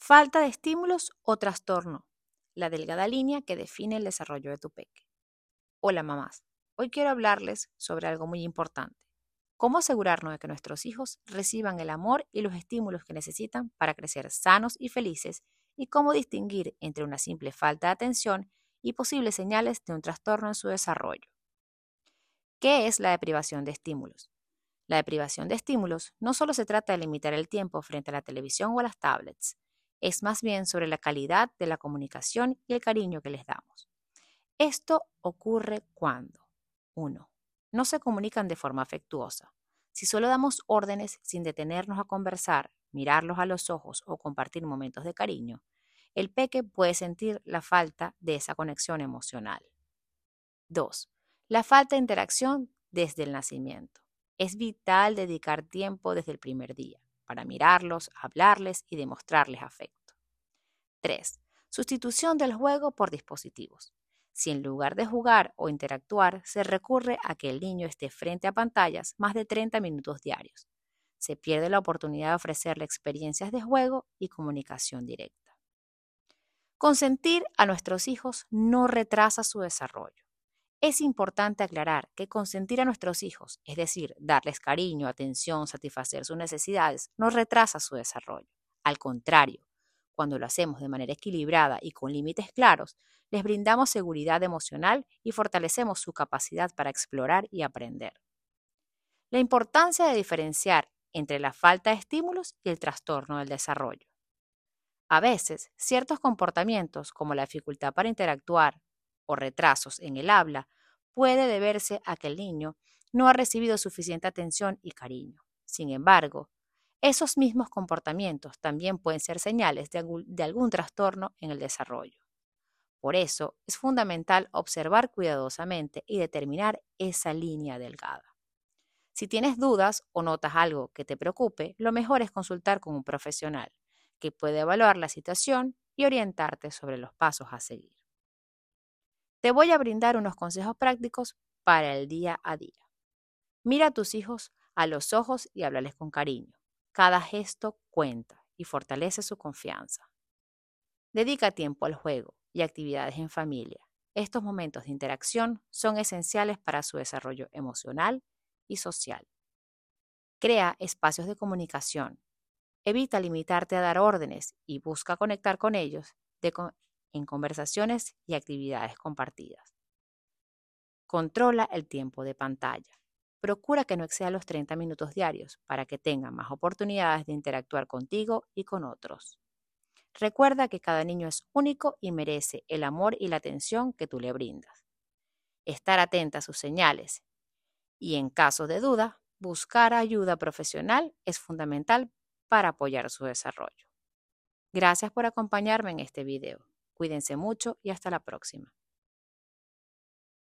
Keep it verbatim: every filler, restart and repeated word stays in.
Falta de estímulos o trastorno. La delgada línea que define el desarrollo de tu peque. Hola mamás, hoy quiero hablarles sobre algo muy importante. ¿Cómo asegurarnos de que nuestros hijos reciban el amor y los estímulos que necesitan para crecer sanos y felices? Y cómo distinguir entre una simple falta de atención y posibles señales de un trastorno en su desarrollo. ¿Qué es la deprivación de estímulos? La deprivación de estímulos no solo se trata de limitar el tiempo frente a la televisión o a las tablets, es más bien sobre la calidad de la comunicación y el cariño que les damos. Esto ocurre cuando uno. No se comunican de forma afectuosa. Si solo damos órdenes sin detenernos a conversar, mirarlos a los ojos o compartir momentos de cariño, el peque puede sentir la falta de esa conexión emocional. dos. La falta de interacción desde el nacimiento. Es vital dedicar tiempo desde el primer día para mirarlos, hablarles y demostrarles afecto. tres. Sustitución del juego por dispositivos. Si en lugar de jugar o interactuar se recurre a que el niño esté frente a pantallas más de treinta minutos diarios, se pierde la oportunidad de ofrecerle experiencias de juego y comunicación directa. Consentir a nuestros hijos no retrasa su desarrollo. Es importante aclarar que consentir a nuestros hijos, es decir, darles cariño, atención, satisfacer sus necesidades, no retrasa su desarrollo. Al contrario, cuando lo hacemos de manera equilibrada y con límites claros, les brindamos seguridad emocional y fortalecemos su capacidad para explorar y aprender. La importancia de diferenciar entre la falta de estímulos y el trastorno del desarrollo. A veces, ciertos comportamientos como la dificultad para interactuar o retrasos en el habla puede deberse a que el niño no ha recibido suficiente atención y cariño. Sin embargo, esos mismos comportamientos también pueden ser señales de algún, de algún trastorno en el desarrollo. Por eso, es fundamental observar cuidadosamente y determinar esa línea delgada. Si tienes dudas o notas algo que te preocupe, lo mejor es consultar con un profesional que puede evaluar la situación y orientarte sobre los pasos a seguir. Te voy a brindar unos consejos prácticos para el día a día. Mira a tus hijos a los ojos y háblales con cariño. Cada gesto cuenta y fortalece su confianza. Dedica tiempo al juego y actividades en familia. Estos momentos de interacción son esenciales para su desarrollo emocional y social. Crea espacios de comunicación. Evita limitarte a dar órdenes y busca conectar con ellos de con- en conversaciones y actividades compartidas. Controla el tiempo de pantalla. Procura que no exceda los treinta minutos diarios para que tengan más oportunidades de interactuar contigo y con otros. Recuerda que cada niño es único y merece el amor y la atención que tú le brindas. Estar atenta a sus señales y, en caso de duda, buscar ayuda profesional es fundamental para apoyar su desarrollo. Gracias por acompañarme en este video. Cuídense mucho y hasta la próxima.